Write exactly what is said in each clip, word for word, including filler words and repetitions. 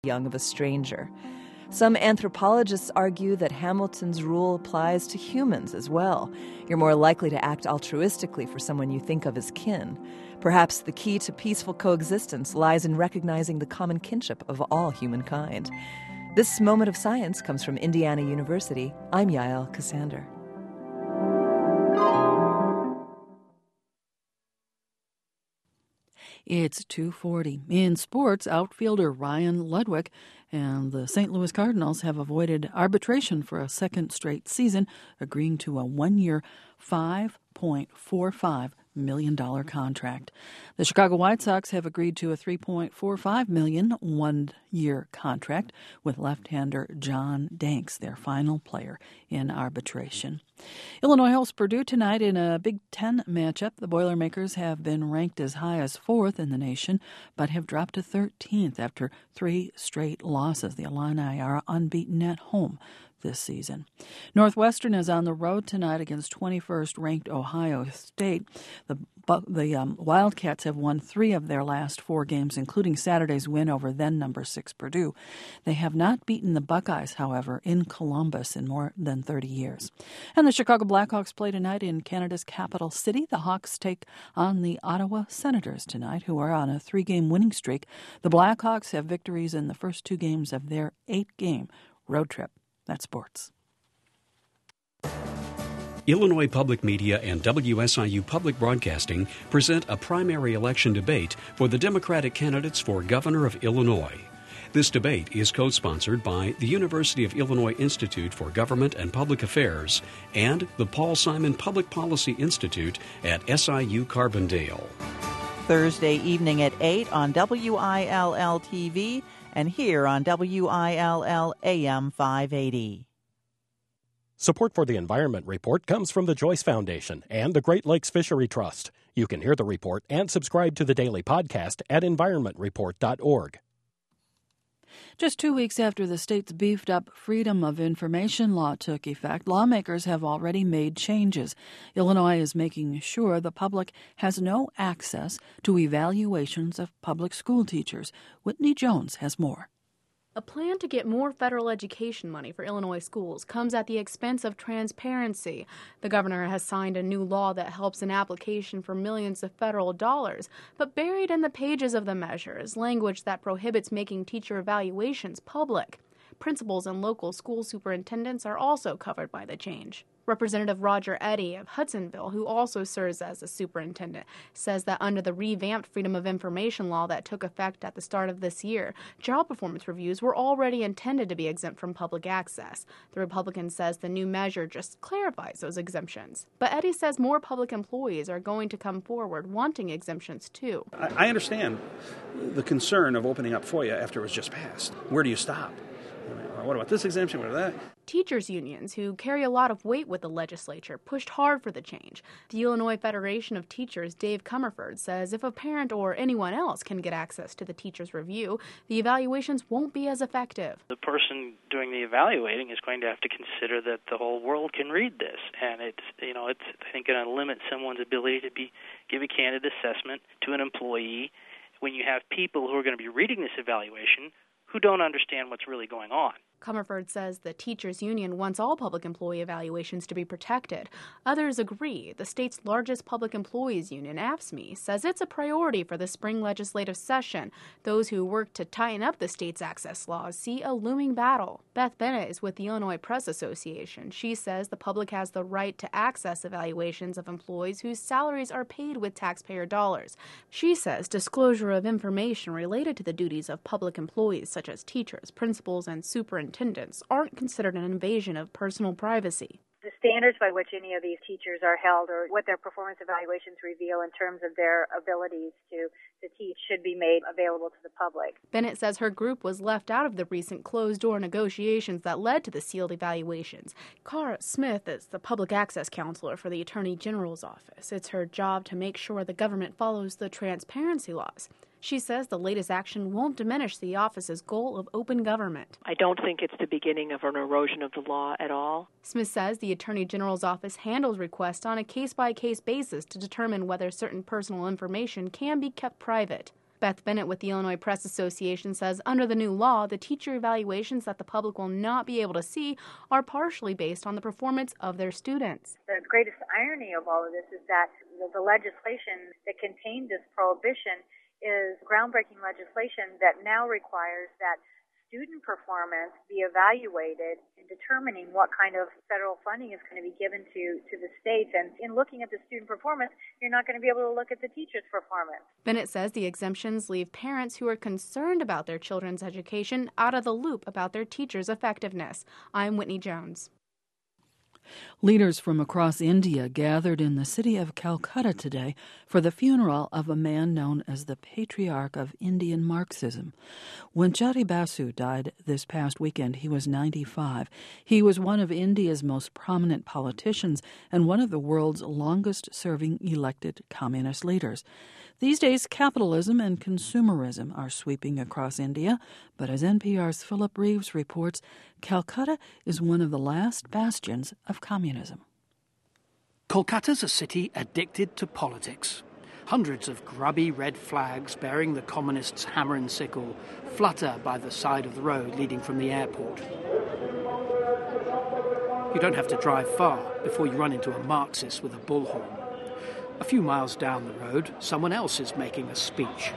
young of a stranger. Some anthropologists argue that Hamilton's rule applies to humans as well. You're more likely to act altruistically for someone you think of as kin. Perhaps the key to peaceful coexistence lies in recognizing the common kinship of all humankind. This moment of science comes from Indiana University. I'm Yael Cassander. It's two forty. In sports, outfielder Ryan Ludwig and the Saint Louis Cardinals have avoided arbitration for a second straight season, agreeing to a one-year five point four five million dollars contract. The Chicago White Sox have agreed to a three point four five million dollars one-year contract with left-hander John Danks, their final player in arbitration. Illinois hosts Purdue tonight in a Big Ten matchup. The Boilermakers have been ranked as high as fourth in the nation, but have dropped to thirteenth after three straight losses. The Illini are unbeaten at home this season. Northwestern is on the road tonight against twenty-first ranked Ohio State. The the um, Wildcats have won three of their last four games, including Saturday's win over then number six Purdue. They have not beaten the Buckeyes, however, in Columbus in more than thirty years. And the Chicago Blackhawks play tonight in Canada's capital city. The Hawks take on the Ottawa Senators tonight, who are on a three-game winning streak. The Blackhawks have victories in the first two games of their eight-game road trip. That's sports. Illinois Public Media and W S I U Public Broadcasting present a primary election debate for the Democratic candidates for governor of Illinois. This debate is co-sponsored by the University of Illinois Institute for Government and Public Affairs and the Paul Simon Public Policy Institute at S I U Carbondale. Thursday evening at eight on W I L L T V and here on W I L L A M five eighty. Support for the Environment Report comes from the Joyce Foundation and the Great Lakes Fishery Trust. You can hear the report and subscribe to the daily podcast at environment report dot org. Just two weeks after the state's beefed-up Freedom of Information law took effect, lawmakers have already made changes. Illinois is making sure the public has no access to evaluations of public school teachers. Whitney Jones has more. A plan to get more federal education money for Illinois schools comes at the expense of transparency. The governor has signed a new law that helps an application for millions of federal dollars, but buried in the pages of the measure is language that prohibits making teacher evaluations public. Principals and local school superintendents are also covered by the change. Representative Roger Eddy of Hudsonville, who also serves as a superintendent, says that under the revamped Freedom of Information law that took effect at the start of this year, job performance reviews were already intended to be exempt from public access. The Republican says the new measure just clarifies those exemptions. But Eddy says more public employees are going to come forward wanting exemptions too. I understand the concern of opening up FOIA after it was just passed. Where do you stop? What about this exemption? What about that? Teachers' unions, who carry a lot of weight with the legislature, pushed hard for the change. The Illinois Federation of Teachers, Dave Comerford, says if a parent or anyone else can get access to the teacher's review, the evaluations won't be as effective. The person doing the evaluating is going to have to consider that the whole world can read this, and it's, you know, it's I think going to limit someone's ability to be give a candid assessment to an employee when you have people who are going to be reading this evaluation who don't understand what's really going on. Comerford says the teachers' union wants all public employee evaluations to be protected. Others agree. The state's largest public employees union, A F S C M E, says it's a priority for the spring legislative session. Those who work to tighten up the state's access laws see a looming battle. Beth Bennett is with the Illinois Press Association. She says the public has the right to access evaluations of employees whose salaries are paid with taxpayer dollars. She says disclosure of information related to the duties of public employees such as teachers, principals, and superintendents aren't considered an invasion of personal privacy. The standards by which any of these teachers are held or what their performance evaluations reveal in terms of their abilities to, to teach should be made available to the public. Bennett says her group was left out of the recent closed-door negotiations that led to the sealed evaluations. Cara Smith is the public access counselor for the Attorney General's office. It's her job to make sure the government follows the transparency laws. She says the latest action won't diminish the office's goal of open government. I don't think it's the beginning of an erosion of the law at all. Smith says the Attorney General's office handles requests on a case-by-case basis to determine whether certain personal information can be kept private. Beth Bennett with the Illinois Press Association says under the new law, the teacher evaluations that the public will not be able to see are partially based on the performance of their students. The greatest irony of all of this is that the, the legislation that contained this prohibition is groundbreaking legislation that now requires that student performance be evaluated in determining what kind of federal funding is going to be given to, to the states. And in looking at the student performance, you're not going to be able to look at the teacher's performance. Bennett says the exemptions leave parents who are concerned about their children's education out of the loop about their teachers' effectiveness. I'm Whitney Jones. Leaders from across India gathered in the city of Calcutta today for the funeral of a man known as the patriarch of Indian Marxism. When Jyoti Basu died this past weekend, he was ninety-five. He was one of India's most prominent politicians and one of the world's longest-serving elected communist leaders. These days, capitalism and consumerism are sweeping across India, but as N P R's Philip Reeves reports, Calcutta is one of the last bastions of communism. Kolkata's a city addicted to politics. Hundreds of grubby red flags bearing the communists' hammer and sickle flutter by the side of the road leading from the airport. You don't have to drive far before you run into a Marxist with a bullhorn. A few miles down the road, someone else is making a speech.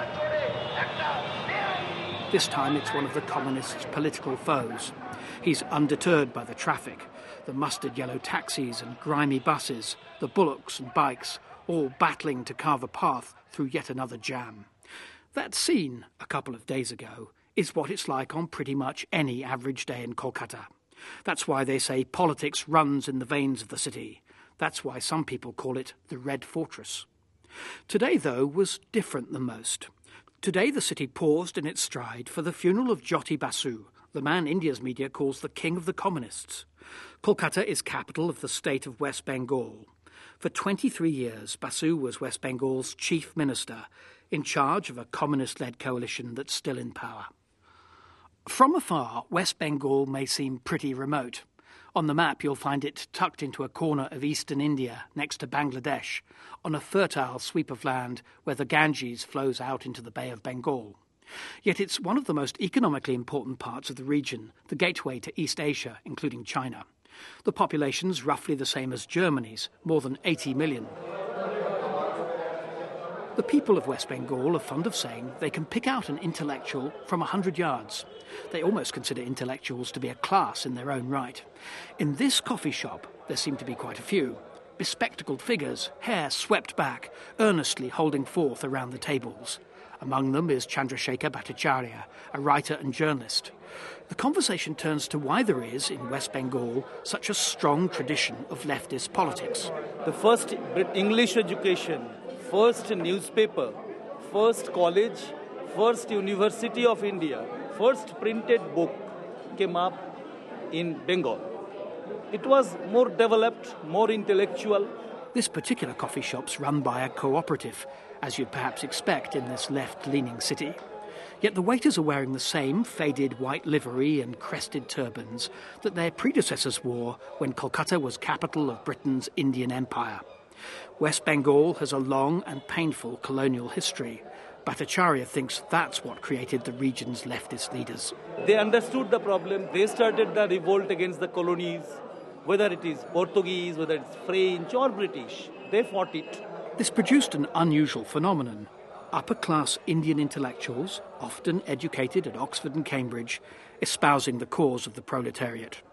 This time it's one of the communists' political foes. He's undeterred by the traffic, the mustard yellow taxis and grimy buses, the bullocks and bikes, all battling to carve a path through yet another jam. That scene, a couple of days ago, is what it's like on pretty much any average day in Kolkata. That's why they say politics runs in the veins of the city. That's why some people call it the Red Fortress. Today, though, was different than most. Today the city paused in its stride for the funeral of Jyoti Basu, the man India's media calls the king of the communists. Kolkata is capital of the state of West Bengal. For twenty-three years, Basu was West Bengal's chief minister, in charge of a communist-led coalition that's still in power. From afar, West Bengal may seem pretty remote. On the map, you'll find it tucked into a corner of eastern India, next to Bangladesh, on a fertile sweep of land where the Ganges flows out into the Bay of Bengal. Yet it's one of the most economically important parts of the region, the gateway to East Asia, including China. The population's roughly the same as Germany's, more than eighty million. The people of West Bengal are fond of saying they can pick out an intellectual from a hundred yards. They almost consider intellectuals to be a class in their own right. In this coffee shop, there seem to be quite a few. Bespectacled figures, hair swept back, earnestly holding forth around the tables. Among them is Chandrasekhar Bhattacharya, a writer and journalist. The conversation turns to why there is, in West Bengal, such a strong tradition of leftist politics. The first English education, first newspaper, first college, first University of India, first printed book came up in Bengal. It was more developed, more intellectual. This particular coffee shop's run by a cooperative, as you'd perhaps expect in this left-leaning city. Yet the waiters are wearing the same faded white livery and crested turbans that their predecessors wore when Kolkata was capital of Britain's Indian Empire. West Bengal has a long and painful colonial history. Bhattacharya thinks that's what created the region's leftist leaders. They understood the problem. They started the revolt against the colonies, whether it is Portuguese, whether it's French or British. They fought it. This produced an unusual phenomenon. Upper-class Indian intellectuals, often educated at Oxford and Cambridge, espousing the cause of the proletariat.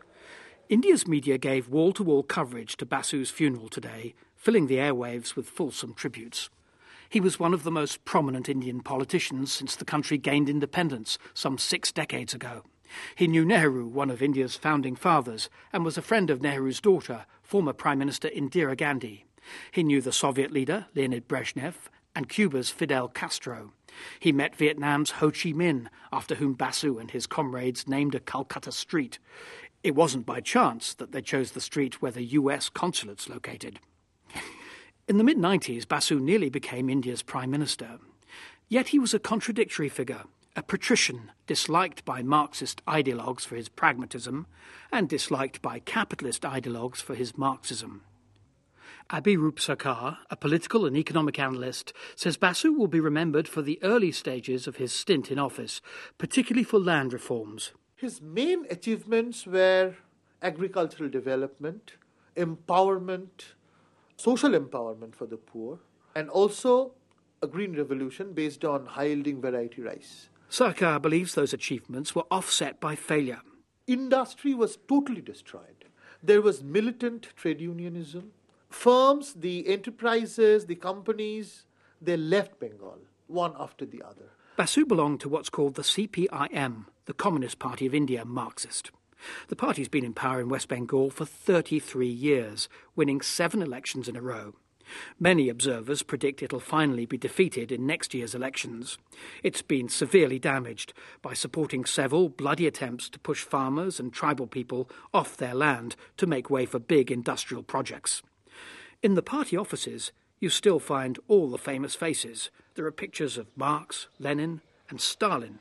India's media gave wall-to-wall coverage to Basu's funeral today, filling the airwaves with fulsome tributes. He was one of the most prominent Indian politicians since the country gained independence some six decades ago. He knew Nehru, one of India's founding fathers, and was a friend of Nehru's daughter, former Prime Minister Indira Gandhi. He knew the Soviet leader, Leonid Brezhnev, and Cuba's Fidel Castro. He met Vietnam's Ho Chi Minh, after whom Basu and his comrades named a Calcutta street. It wasn't by chance that they chose the street where the U S consulate's located. In the mid nineties, Basu nearly became India's Prime Minister. Yet he was a contradictory figure, a patrician disliked by Marxist ideologues for his pragmatism and disliked by capitalist ideologues for his Marxism. Abhi Rupsarkar, a political and economic analyst, says Basu will be remembered for the early stages of his stint in office, particularly for land reforms. His main achievements were agricultural development, empowerment, social empowerment for the poor, and also a green revolution based on high-yielding variety rice. Sarkar believes those achievements were offset by failure. Industry was totally destroyed. There was militant trade unionism. Firms, the enterprises, the companies, they left Bengal, one after the other. Basu belonged to what's called the C P I M, the Communist Party of India, Marxist. The party's been in power in West Bengal for thirty-three years, winning seven elections in a row. Many observers predict it'll finally be defeated in next year's elections. It's been severely damaged by supporting several bloody attempts to push farmers and tribal people off their land to make way for big industrial projects. In the party offices, you still find all the famous faces. There are pictures of Marx, Lenin and Stalin.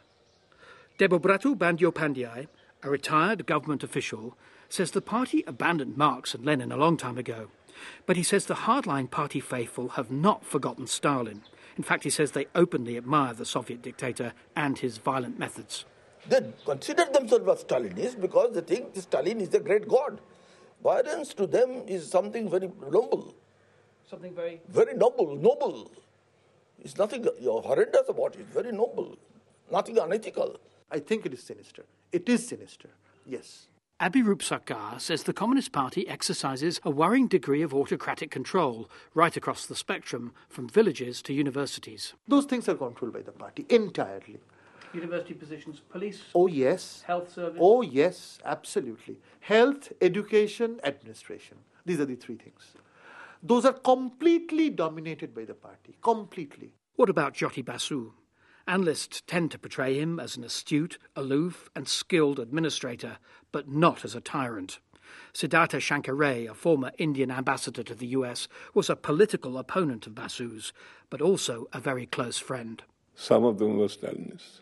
Debobrata Bandyopadhyay, a retired government official, says the party abandoned Marx and Lenin a long time ago. But he says the hardline party faithful have not forgotten Stalin. In fact, he says they openly admire the Soviet dictator and his violent methods. They consider themselves as Stalinists because they think Stalin is a great god. Violence to them is something very noble. Something very... Very noble, noble. It's nothing horrendous about it. It's very noble. Nothing unethical. I think it is sinister. It is sinister, yes. Abhi Rupsarkar says the Communist Party exercises a worrying degree of autocratic control right across the spectrum, from villages to universities. Those things are controlled by the party entirely. University positions, police? Oh, yes. Health service? Oh, yes, absolutely. Health, education, administration. These are the three things. Those are completely dominated by the party, completely. What about Jyoti Basu? Analysts tend to portray him as an astute, aloof and skilled administrator, but not as a tyrant. Siddhartha Shankar Ray, a former Indian ambassador to the U S, was a political opponent of Basu's, but also a very close friend. Some of them were Stalinists.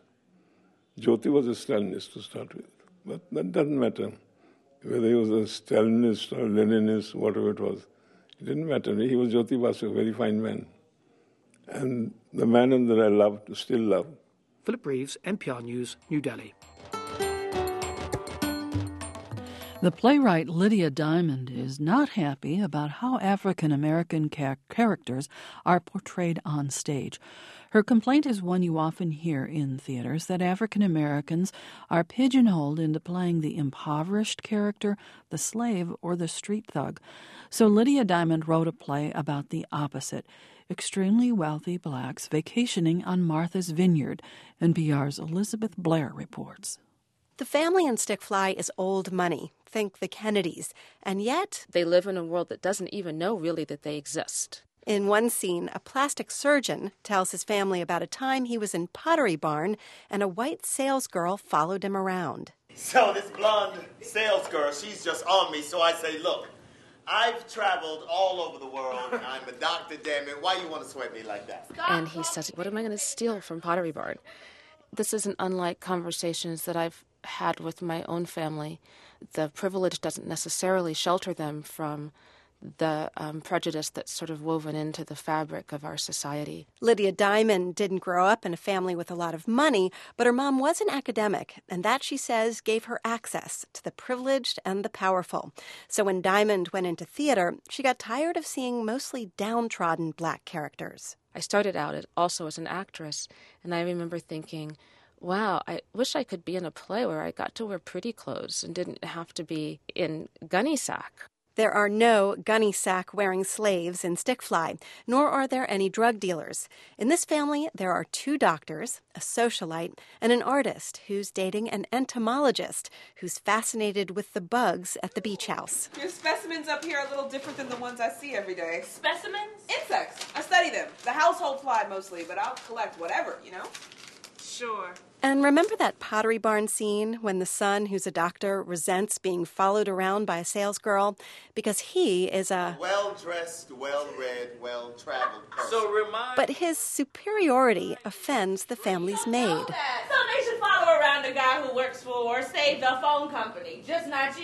Jyoti was a Stalinist to start with, but that doesn't matter. Whether he was a Stalinist or Leninist, whatever it was, it didn't matter. He was Jyoti Basu, a very fine man. And the man that I loved, still love. Philip Reeves, N P R News, New Delhi. The playwright Lydia Diamond is not happy about how African-American ca- characters are portrayed on stage. Her complaint is one you often hear in theaters, that African-Americans are pigeonholed into playing the impoverished character, the slave, or the street thug. So Lydia Diamond wrote a play about the opposite: extremely wealthy blacks vacationing on Martha's Vineyard. N P R's Elizabeth Blair reports. The family in Stick Fly is old money. Think the Kennedys. And yet they live in a world that doesn't even know really that they exist. In one scene, a plastic surgeon tells his family about a time he was in Pottery Barn and a white salesgirl followed him around. So this blonde salesgirl, she's just on me, so I say, look, I've traveled all over the world. I'm a doctor, damn it. Why you want to sweat me like that? And he says, what am I going to steal from Pottery Barn? This isn't unlike conversations that I've had with my own family. The privilege doesn't necessarily shelter them from the um, prejudice that's sort of woven into the fabric of our society. Lydia Diamond didn't grow up in a family with a lot of money, but her mom was an academic, and that, she says, gave her access to the privileged and the powerful. So when Diamond went into theater, she got tired of seeing mostly downtrodden black characters. I started out also as an actress, and I remember thinking, wow, I wish I could be in a play where I got to wear pretty clothes and didn't have to be in gunny sack. There are no gunny sack-wearing slaves in Stick Fly, nor are there any drug dealers. In this family, there are two doctors, a socialite, and an artist who's dating an entomologist who's fascinated with the bugs at the beach house. Your specimens up here are a little different than the ones I see every day. Specimens? Insects. I study them. The household fly mostly, but I'll collect whatever, you know? Sure. And remember that Pottery Barn scene when the son, who's a doctor, resents being followed around by a salesgirl because he is a well-dressed, well-read, well-traveled person. So remind... But his superiority offends the family's maid. So they should follow around the guy who works for or save the phone company, just not you.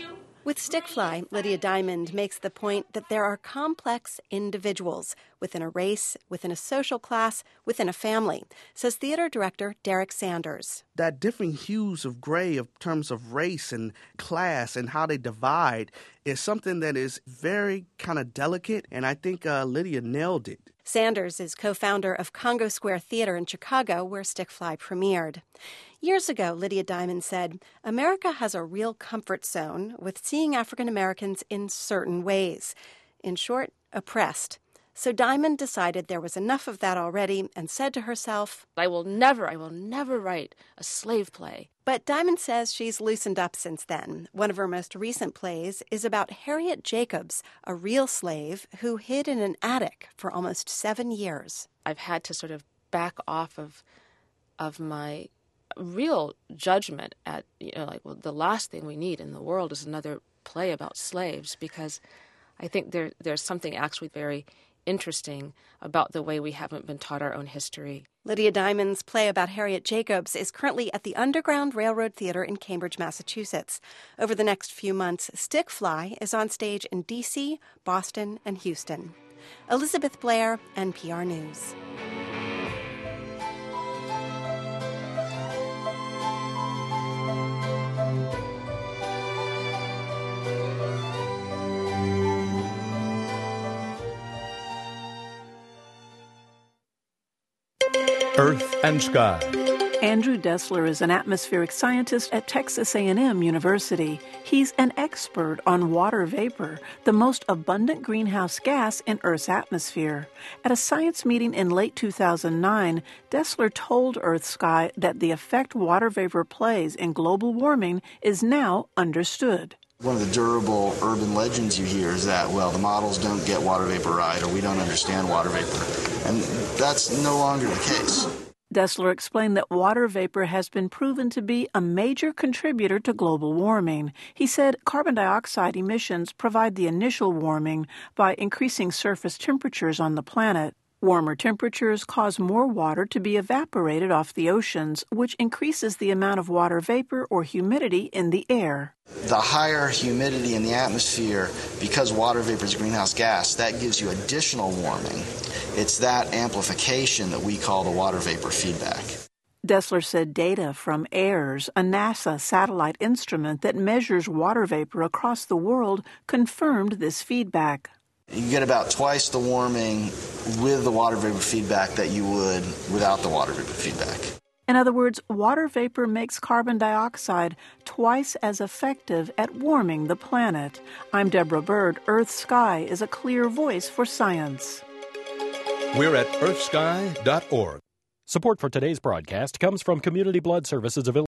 With Stickfly, Lydia Diamond makes the point that there are complex individuals within a race, within a social class, within a family, says theater director Derek Sanders. That different hues of gray in terms of race and class and how they divide is something that is very kind of delicate, and I think uh, Lydia nailed it. Sanders is co-founder of Congo Square Theater in Chicago, where Stickfly premiered. Years ago, Lydia Diamond said, America has a real comfort zone with seeing African Americans in certain ways. In short, oppressed. So Diamond decided there was enough of that already and said to herself, I will never, I will never write a slave play. But Diamond says she's loosened up since then. One of her most recent plays is about Harriet Jacobs, a real slave who hid in an attic for almost seven years. I've had to sort of back off of of my real judgment at, you know, like, well, the last thing we need in the world is another play about slaves, because I think there there's something actually very interesting about the way we haven't been taught our own history. Lydia Diamond's play about Harriet Jacobs is currently at the Underground Railroad Theater in Cambridge, Massachusetts. Over the next few months, Stickfly is on stage in D C, Boston, and Houston. Elizabeth Blair, N P R News. Earth and Sky. Andrew Dessler is an atmospheric scientist at Texas A and M University. He's an expert on water vapor, the most abundant greenhouse gas in Earth's atmosphere. At a science meeting in late two thousand nine, Dessler told Earth Sky that the effect water vapor plays in global warming is now understood. One of the durable urban legends you hear is that, well, the models don't get water vapor right, or we don't understand water vapor. And that's no longer the case. Dessler explained that water vapor has been proven to be a major contributor to global warming. He said carbon dioxide emissions provide the initial warming by increasing surface temperatures on the planet. Warmer temperatures cause more water to be evaporated off the oceans, which increases the amount of water vapor or humidity in the air. The higher humidity in the atmosphere, because water vapor is a greenhouse gas, that gives you additional warming. It's that amplification that we call the water vapor feedback. Dessler said data from AIRS, a NASA satellite instrument that measures water vapor across the world, confirmed this feedback. You get about twice the warming with the water vapor feedback that you would without the water vapor feedback. In other words, water vapor makes carbon dioxide twice as effective at warming the planet. I'm Deborah Bird. Earth Sky is a clear voice for science. We're at earth sky dot org. Support for today's broadcast comes from Community Blood Services of Illinois.